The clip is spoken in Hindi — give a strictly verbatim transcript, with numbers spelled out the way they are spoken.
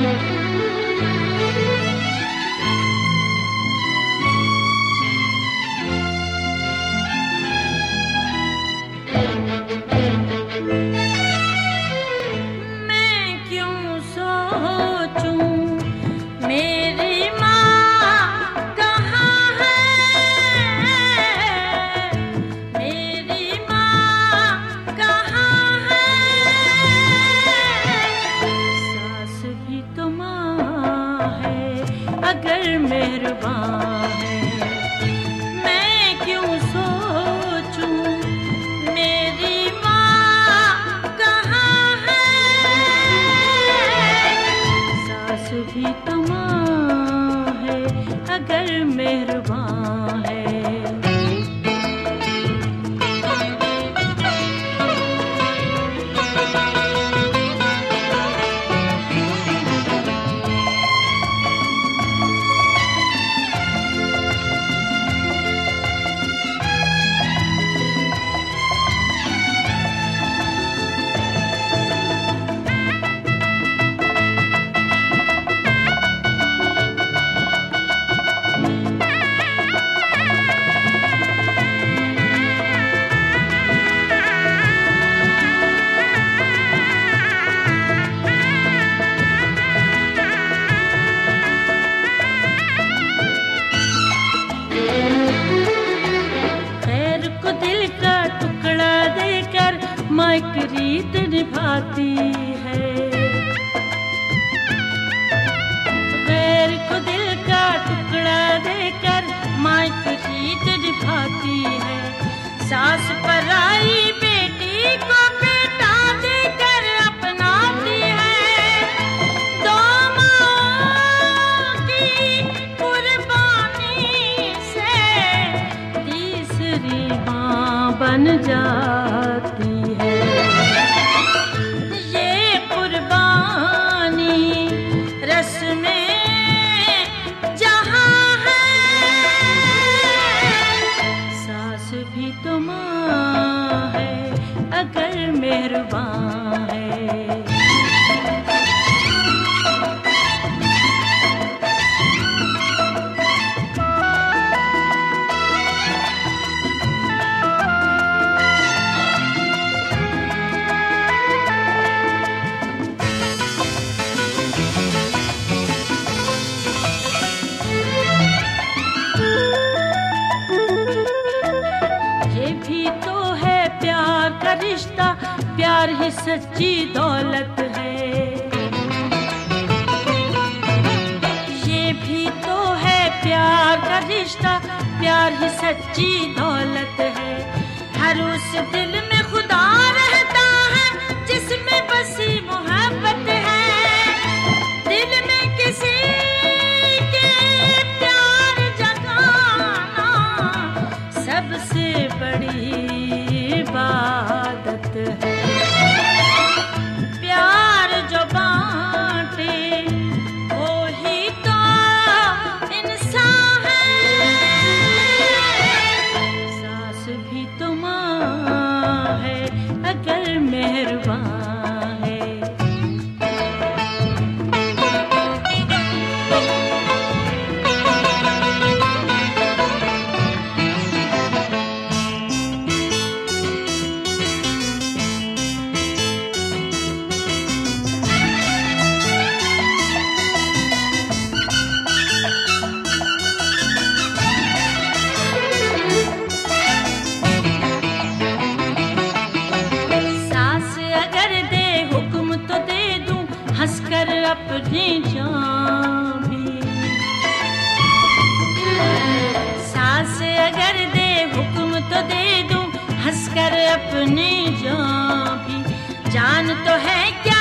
रीत निभाती है, गैर को दिल का टुकड़ा देकर माँ की रीत निभाती है। सास पराई बेटी को बेटा देकर अपनाती है। दो माँ की कुर्बानी से तीसरी माँ बन जाती है। ये कुर्बानी रस्में जहाँ है, सास भी तो माँ है अगर मेहरबान है। रिश्ता प्यार ही सच्ची दौलत है, ये भी तो है प्यार का रिश्ता, प्यार ही सच्ची दौलत है। हर उस दिल में खुदा रहता है जिसमें बसी मोहब्बत है। दिल में किसी के प्यार जगाना सबसे बड़ी इबादत है। प्यार जो बांटे वो ही तो इंसान है। सास भी तो माँ है अगर मेहरबान है। हंसकर अपनी जान भी, सास अगर दे हुक्म तो दे दूं हंसकर अपनी जान भी। जान तो है क्या